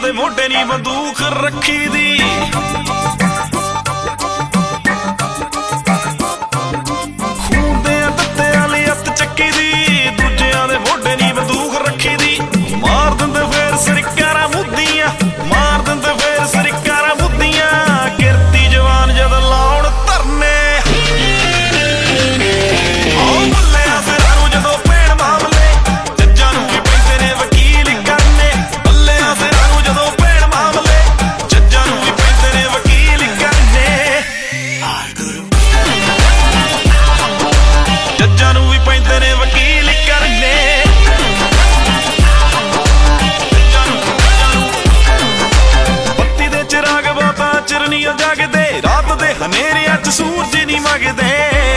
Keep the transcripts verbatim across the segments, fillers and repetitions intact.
ਦੇ ਮੋਢੇ ਨੀ ਬੰਦੂਕ ਰੱਖੀ ਦੀ। ਖੂਨ ਦੇ ਦਿੱਤੇ ਵਾਲੀ ਹੱਥ ਚੱਕੀ ਦੀ, ਦੂਜਿਆਂ ਦੇ ਮੋਢੇ ਨੀ ਬੰਦੂਕ ਰੱਖੀ ਦੀ। ਮਾਰ ਦਿੰਦੇ ਫੇਰ ਸਰਿਕਾਰਾਂ ਮੁੱਦੀਆਂ, ਮਾਰ ਦਿੰਦੇ ਫੇਰ ਸਰਿਕਾਰਾਂ ਮੁੱਦੀਆਂ। ਕਿਰਤੀ ਜਵਾਨ ਜਦ ਲਾਉਣ ਧਰਨੇ, ਆਓ ਬੱਲਿਆਂ ਸਿਰਾਂ ਨੂੰ ਜਦੋਂ ਪੈਣ ਮਾਮਲੇ, ਜੱਜਾਂ ਨੂੰ ਵੀ ਪੈਂਦੇ ਨੇ ਵਕੀਲ ਕਰਨੇ। ਬੱਲਿਆਂ ਸਿਰਾਂ ਨੂੰ ਜਦੋਂ ਪੈਣ ਮਾਮਲੇ, ਜੱਜਾਂ ਨੂੰ ਵੀ ਪੈਂਦੇ ਨੇ ਵਕੀਲ ਕਰਨੇ। ਜੱਜਾਂ ਨੂੰ ਵੀ ਪੈਂਦੇ ਨੇ ਵਕੀਲ ਕਰਨੇ। ਬੱਤੀ ਦੇ ਚਿਰਾਗ ਬਹੁਤਾ ਚਿਰ ਨੀ ਜਗਦੇ, ਰਾਤ ਦੇ ਹਨੇਰਿਆਂ ਚ ਸੂਰਜ ਨੀ ਮਗਦੇ।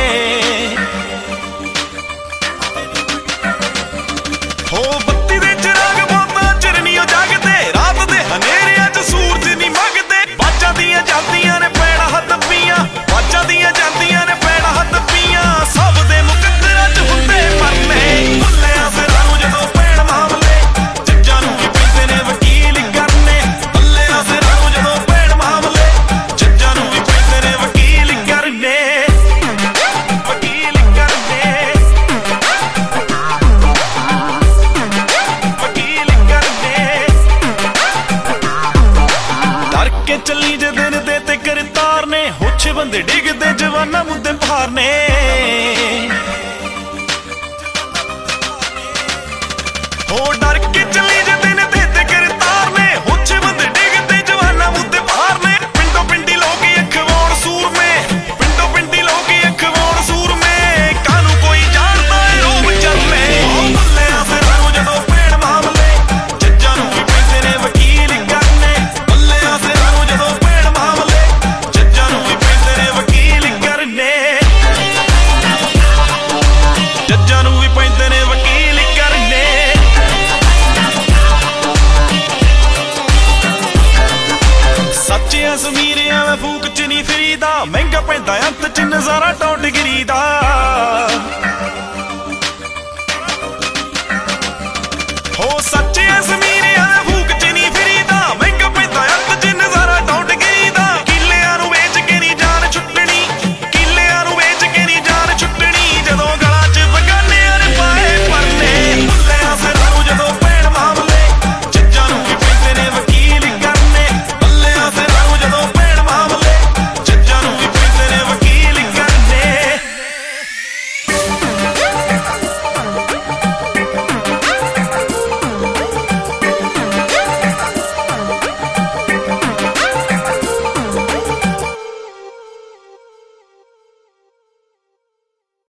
ਹੋ ਬੱਤੀ ਦੇ ਚਿਰਾਗ ਬਹੁਤਾ ਚਿਰ ਨੀ ਜਗਦੇ, ਰਾਤ ਦੇ ਹਨੇਰਿਆਂ ਚ ਸੂਰਜ ਨੀ ਮਗਦੇ। ਬਾਜਾਂ ਦੀਆਂ ਜਾਂਦੀਆਂ ਨੇ ਪੈੜਾਂ ਹੱਥ ਪੀਆਂ, ਬਾਜਾਂ ਦੀਆਂ ਜਾਂਦੀਆਂ ਨੇ ਪੈੜਾਂ ਹੱਥ ਪੀਆਂ। ਸਭ ਦੇ ਮੁਕੱਦਰਾਂ ਚ ਹੁੰਦੇ ਮਰਨੇ, ਬੱਲਿਆਂ ਸਿਰਾਂ ਨੂੰ ਜਦੋਂ ਪੈਣ ਮਾਮਲੇ, ਜੱਜਾਂ ਨੂੰ ਵੀ ਪੈਂਦੇ ਨੇ ਵਕੀਲ ਕਰਨੇ। ਬੱਲਿਆਂ ਸਿਰਾਂ ਨੂੰ ਜਦੋਂ ਪੈਣ ਮਾਮਲੇ, ਜੱਜਾਂ ਨੂੰ ਵੀ ਪੈਂਦੇ ਨੇ ਵਕੀਲ ਕਰਨੇ। ਵਕੀਲ ਕਰਨੇ, ਵਕੀਲ ਕਰਨੇ। ਡਰ ਕੇ ਚੱਲੀ ਜੇ ਦਿਨ ਦੇ ਤੇ ਕਰਤਾਰ ਨੇ, ਹੋਛੇ ਬੰਦੇ ਡਿੱਗਦੇ ਜਵਾਨਾਂ ਮੁੱਦੇ ਭਾਰਨੇ। ਹੋ ਡਰ ਕੇ ਚੱਲੀ ਜੇ ਦਿਨ ਦੇ ਤੇ ਕਰਤਾਰ ਨੇ, ਹੋਛੇ ਬੰਦੇ ਡਿੱਗਦੇ ਜਵਾਨਾਂ ਮੁੱਦੇ ਭਾਰਨੇ। ਪਿੰਡੋਂ ਪਿੰਡੀ ਲੋਕ ਅਖਵਾਉਣ ਸੂਰਮੇ, ਪਿੰਡੋਂ ਪਿੰਡੀ ਲੋਕ ਅਖਵਾਉਣ ਸੂਰਮੇ। ਕਾਹਨੂੰ ਕੋਈ ਜਾਣਦਾ ਏ ਰੂਪ ਚੱਲੇ, ਬੱਲਿਆਂ ਸਿਰਾਂ ਨੂੰ ਜਦੋਂ ਪੈਣ ਮਾਮਲੇ, ਜੱਜਾਂ ਨੂੰ ਵੀ ਪੈਂਦੇ ਨੇ ਵਕੀਲ ਕਰਨੇ। ਬੱਲਿਆਂ ਸਿਰਾਂ ਨੂੰ ਜਦੋਂ ਪੈਣ ਮਾਮਲੇ, ਜੱਜਾਂ ਨੂੰ ਵੀ ਪੈਂਦੇ ਨੇ ਵਕੀਲ ਕਰਨੇ। ਜੱਜਾਂ ਨੂੰ ਵੀ ਪੈਂਦੇ ਨੇ ਵਕੀਲ ਕਰਨੇ। ਸੱਚਿਆਂ ਜ਼ਮੀਰਿਆਂ ਮੈਂ ਫੂਕ ਚ ਨਹੀਂ ਫਰੀਦਾ, ਮਹਿੰਗਾ ਪੈਂਦਾ ਅੰਤ ਚ ਨਜ਼ਾਰਾ ਟੌਟ ਗਿਰੀ ਦਾ।